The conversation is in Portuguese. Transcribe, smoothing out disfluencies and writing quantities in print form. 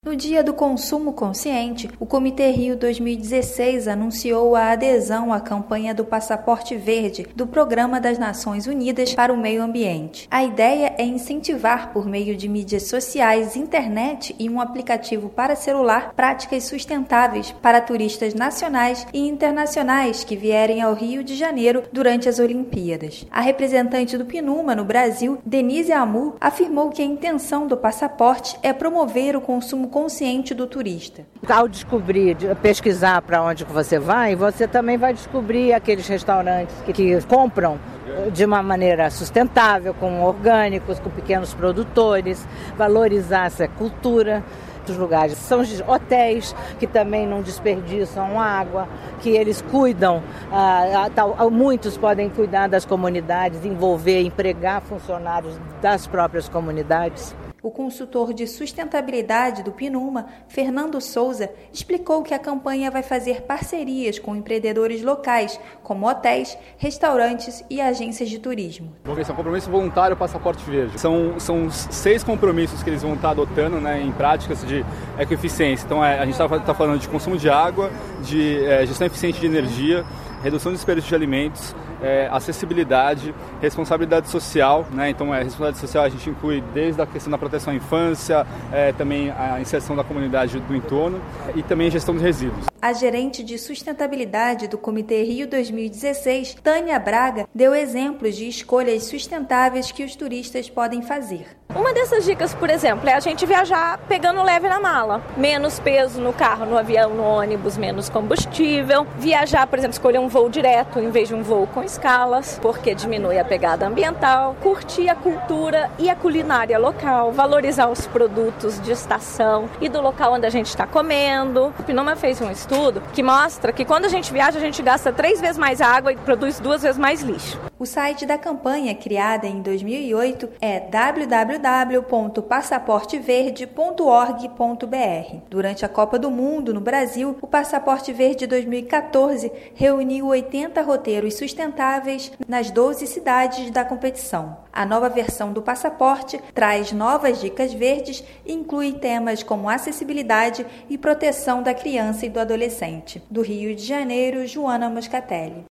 No Dia do Consumo Consciente, o Comitê Rio 2016 anunciou a adesão à campanha do Passaporte Verde do Programa das Nações Unidas para o Meio Ambiente. A ideia é incentivar, por meio de mídias sociais, internet e um aplicativo para celular, práticas sustentáveis para turistas nacionais e internacionais que vierem ao Rio de Janeiro durante as Olimpíadas. A representante do PNUMA no Brasil, Denise Amu, afirmou que a intenção do passaporte é promover o consumo consciente do turista. Ao pesquisar para onde você vai, você também vai descobrir aqueles restaurantes que compram de uma maneira sustentável, com orgânicos, com pequenos produtores, valorizar essa cultura. Os lugares são hotéis que também não desperdiçam água, que eles cuidam, muitos podem cuidar das comunidades, envolver, empregar funcionários das próprias comunidades. O consultor de sustentabilidade do PNUMA, Fernando Souza, explicou que a campanha vai fazer parcerias com empreendedores locais, como hotéis, restaurantes e agências de turismo. Esse é um compromisso voluntário Passaporte Verde. São 6 compromissos que eles vão estar adotando, em práticas de ecoeficiência. Então a gente está falando de consumo de água, de gestão eficiente de energia, redução de desperdício de alimentos, acessibilidade, responsabilidade social, Então, responsabilidade social a gente inclui desde a questão da proteção à infância, também a inserção da comunidade do entorno e também gestão de resíduos. A gerente de sustentabilidade do Comitê Rio 2016, Tânia Braga, deu exemplos de escolhas sustentáveis que os turistas podem fazer. Uma dessas dicas, por exemplo, é a gente viajar pegando leve na mala. Menos peso no carro, no avião, no ônibus, menos combustível. Viajar, por exemplo, escolher um voo direto em vez de um voo com escalas, porque diminui a pegada ambiental. Curtir a cultura e a culinária local, valorizar os produtos de estação e do local onde a gente está comendo. O PNUMA fez um estudo que mostra que quando a gente viaja, a gente gasta 3 vezes mais água e produz 2 vezes mais lixo. O site da campanha, criada em 2008, é www.passaporteverde.org.br. Durante a Copa do Mundo no Brasil, o Passaporte Verde 2014 reuniu 80 roteiros sustentáveis nas 12 cidades da competição. A nova versão do passaporte traz novas dicas verdes e inclui temas como acessibilidade e proteção da criança e do adolescente. Do Rio de Janeiro, Joana Moscatelli.